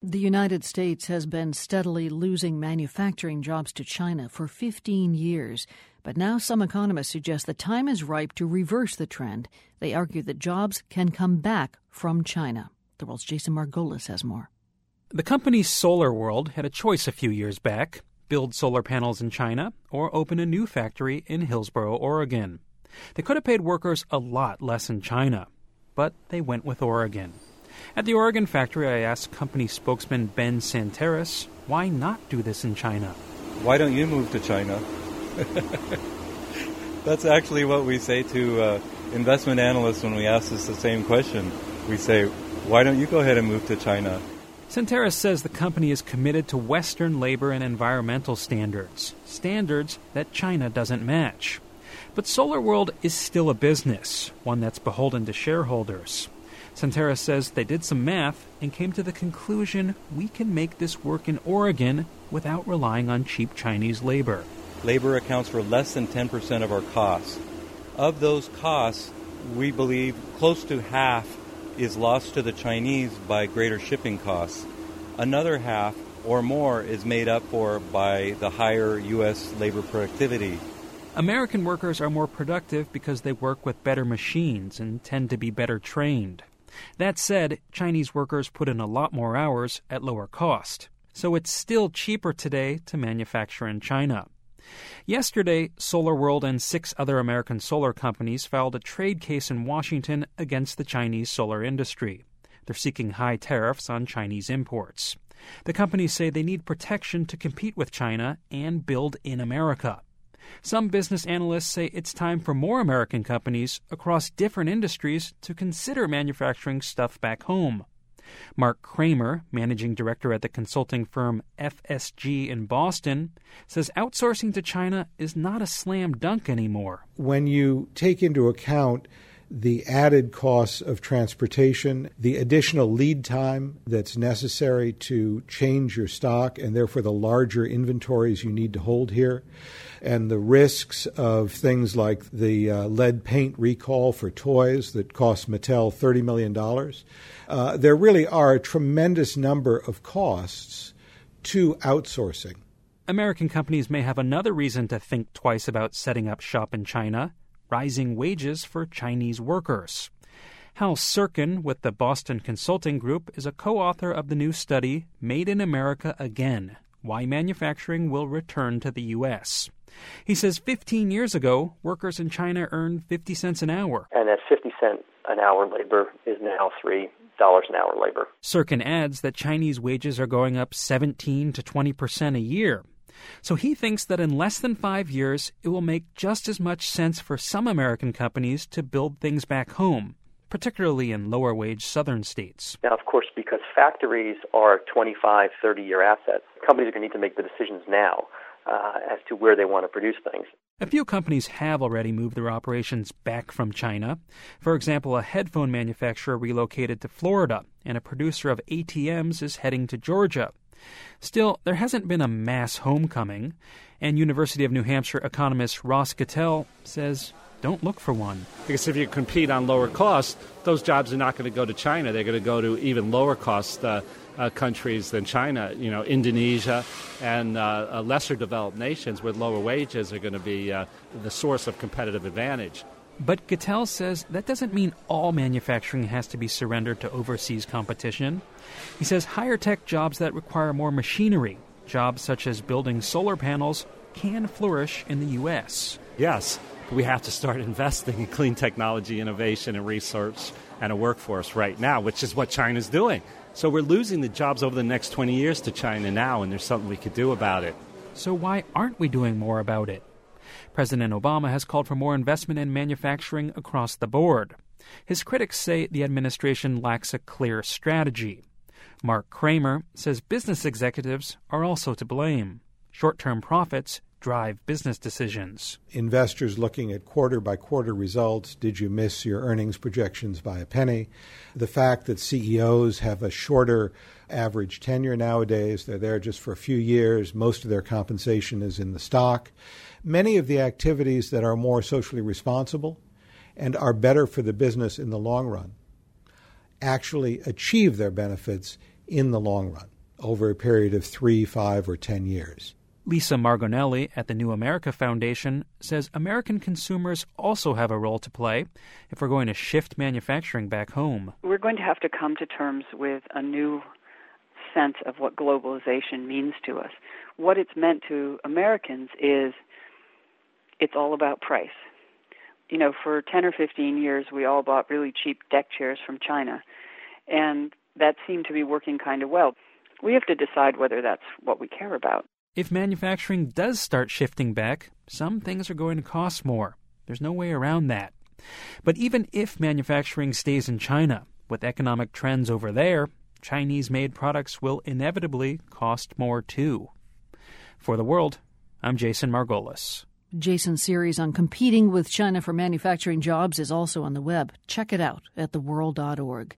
The United States has been steadily losing manufacturing jobs to China for 15 years. But now some economists suggest the time is ripe to reverse the trend. They argue that jobs can come back from China. The World's Jason Margolis has more. The company SolarWorld had a choice a few years back: build solar panels in China or open a new factory in Hillsboro, Oregon. They could have paid workers a lot less in China, but they went with Oregon. At the Oregon factory, I asked company spokesman Ben Santeris, why not do this in China? Why don't you move to China? That's actually what we say to investment analysts when we ask us the same question. We say, why don't you go ahead and move to China? Santeris says the company is committed to Western labor and environmental standards that China doesn't match. But SolarWorld is still a business, one that's beholden to shareholders. Santeris says they did some math and came to the conclusion we can make this work in Oregon without relying on cheap Chinese labor. Labor accounts for less than 10% of our costs. Of those costs, we believe close to half is lost to the Chinese by greater shipping costs. Another half or more is made up for by the higher U.S. labor productivity. American workers are more productive because they work with better machines and tend to be better trained. That said, Chinese workers put in a lot more hours at lower cost, so it's still cheaper today to manufacture in China. Yesterday, SolarWorld and 6 other American solar companies filed a trade case in Washington against the Chinese solar industry. They're seeking high tariffs on Chinese imports. The companies say they need protection to compete with China and build in America. Some business analysts say it's time for more American companies across different industries to consider manufacturing stuff back home. Mark Kramer, managing director at the consulting firm FSG in Boston, says outsourcing to China is not a slam dunk anymore. When you take into account the added costs of transportation, the additional lead time that's necessary to change your stock, and therefore the larger inventories you need to hold here, and the risks of things like the lead paint recall for toys that cost Mattel $30 million, there really are a tremendous number of costs to outsourcing. American companies may have another reason to think twice about setting up shop in China: rising wages for Chinese workers. Hal Sirkin with the Boston Consulting Group is a co-author of the new study, Made in America Again: Why Manufacturing Will Return to the U.S. He says 15 years ago, workers in China earned 50 cents an hour. And that 50-cent an hour labor is now $3 an hour labor. Sirkin adds that Chinese wages are going up 17 to 20% a year. So he thinks that in less than 5 years, it will make just as much sense for some American companies to build things back home, particularly in lower-wage southern states. Now, of course, because factories are 25, 30-year assets, companies are going to need to make the decisions now as to where they want to produce things. A few companies have already moved their operations back from China. For example, a headphone manufacturer relocated to Florida, and a producer of ATMs is heading to Georgia. Still, there hasn't been a mass homecoming, and University of New Hampshire economist Ross Gattell says don't look for one. Because if you compete on lower costs, those jobs are not going to go to China. They're going to go to even lower cost countries than China. You know, Indonesia and lesser developed nations with lower wages are going to be the source of competitive advantage. But Gattell says that doesn't mean all manufacturing has to be surrendered to overseas competition. He says higher-tech jobs that require more machinery, jobs such as building solar panels, can flourish in the U.S. Yes, we have to start investing in clean technology, innovation, and research, and a workforce right now, which is what China's doing. So we're losing the jobs over the next 20 years to China now, and there's something we could do about it. So why aren't we doing more about it? President Obama has called for more investment in manufacturing across the board. His critics say the administration lacks a clear strategy. Mark Kramer says business executives are also to blame. Short-term profits drive business decisions. Investors looking at quarter-by-quarter results, did you miss your earnings projections by a penny? The fact that CEOs have a shorter average tenure nowadays, they're there just for a few years, most of their compensation is in the stock. Many of the activities that are more socially responsible and are better for the business in the long run actually achieve their benefits in the long run. over a period of 3, 5, or 10 years. Lisa Margonelli at the New America Foundation says American consumers also have a role to play if we're going to shift manufacturing back home. We're going to have to come to terms with a new sense of what globalization means to us. What it's meant to Americans is it's all about price. You know, for 10 or 15 years, we all bought really cheap deck chairs from China, and that seemed to be working kind of well. We have to decide whether that's what we care about. If manufacturing does start shifting back, some things are going to cost more. There's no way around that. But even if manufacturing stays in China, with economic trends over there, Chinese-made products will inevitably cost more too. For The World, I'm Jason Margolis. Jason's series on competing with China for manufacturing jobs is also on the web. Check it out at theworld.org.